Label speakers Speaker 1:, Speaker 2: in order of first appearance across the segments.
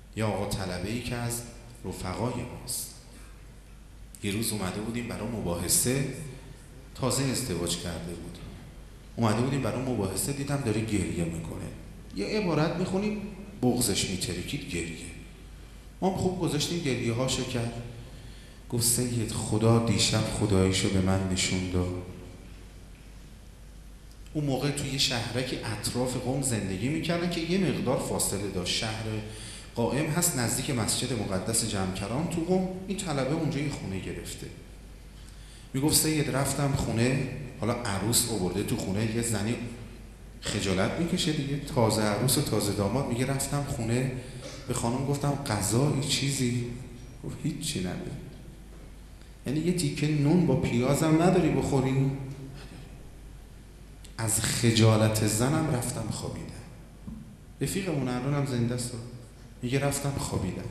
Speaker 1: یا آقا طلبه‌ای که از رفقای ماست. یه روز اومده بودیم برای مباحثه، تازه ازدواج کرده بود، اومده بودیم برای مباحثه، دیدم داره گریه میکنه. یه عبارت میخونیم بغضش میترکید گریه. ما خوب گذاشتیم گریه هاشو کرد. گفت سید خدا دیشب خداییشو به من نشون داد. اون موقع توی شهرکی اطراف قم زندگی میکردن که یه مقدار فاصله داشت. شهر قائم هست نزدیک مسجد مقدس جمکران تو قم. این طلبه اونجا یه خونه گرفته. میگفت سید رفتم خونه، حالا عروس آورده تو خونه، یه زنی خجالت میکشه دیگه، تازه عروس و تازه داماد. میگه رفتم خونه به خانم گفتم غذایی چیزی؟ گفت هیچی نداری. یعنی یه تیکه نون با پیازم نداری بخوری؟ از خجالت زنم رفتم خوابیدم. رفیقمون الانم زنده است. میگه رفتم خوابیدم.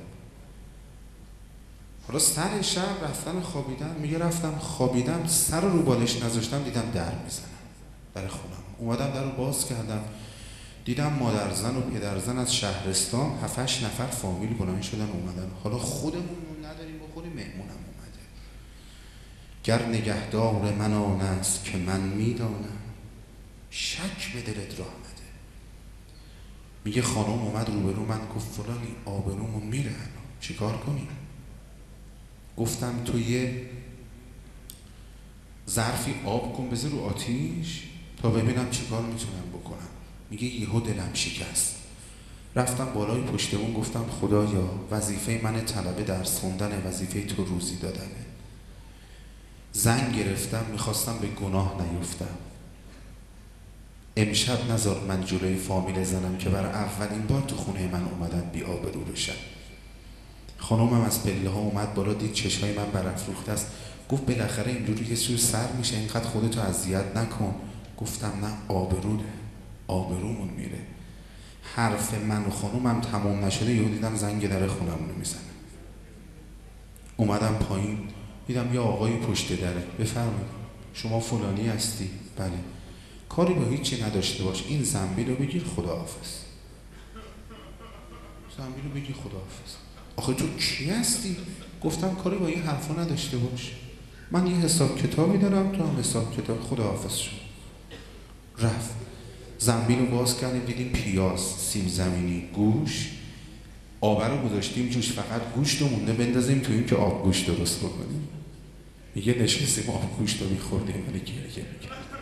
Speaker 1: حالا سر شب رفتن خوابیدم، میگه رفتم خوابیدم، سر رو بالش نذاشتم دیدم در میزنم در خونم. اومدم در رو باز کردم، دیدم مادرزن و پدرزن از شهرستان 7-8 نفر فامیل بلند شدن اومدن. حالا خودمون نداریم بخوریم، مهمونم اومده. گر نگهدار من آن است که من میدانم، شک به دلت راه نده. میگه خانم اومد روبرو من، گفت فلانی آبرومون میره، چیکار کنیم؟ گفتم تو یه ظرفی آب کن بذار رو آتیش تا ببینم چیکار میتونم بکنم. میگه یهو دلم شکست. رفتم بالای پشت بوم گفتم خدایا وظیفه من طلبه درس خوندن، وظیفه تو روزی دادنه. زنگ گرفتم میخواستم به گناه نیفتم. امشب نذار من جلوی فامیل زنم که برای اولین بار تو خونه من اومدن بی آبرو بشن. خانومم از پله ها اومد بالا، دید چشای من برافروخته است. گفت بالاخره اینجوری یه سور سر میشه، اینقدر خودتو اذیت نکن. گفتم نه، آبرومون میره. حرف من و خانومم تمام نشده یهو دیدم زنگ در خونمونو میزنه. اومدم پایین دیدم یه آقای پشت دره. بفرمایید شما فلانی هستی؟ بله. کاری با هیچی نداشته باش، این زنبیل رو بگیر خداحافظ. زنبیل رو بگیر خداحافظ. آخه تو کی هستی؟ گفتم کاری با این حرفا نداشته باش، من یه حساب کتابی دارم، تو هم حساب کتاب. خداحافظ شد. رفت. زنبیل رو باز کردیم دیدیم پیاز، سیب زمینی، گوش. آب رو گذاشتیم جوش، فقط گوشت رو مونده بندازیم تو این که آب گوشت درست بکنیم. میگه نشستیم آب گوشت رو میخوردیم ولی گریه میکرد.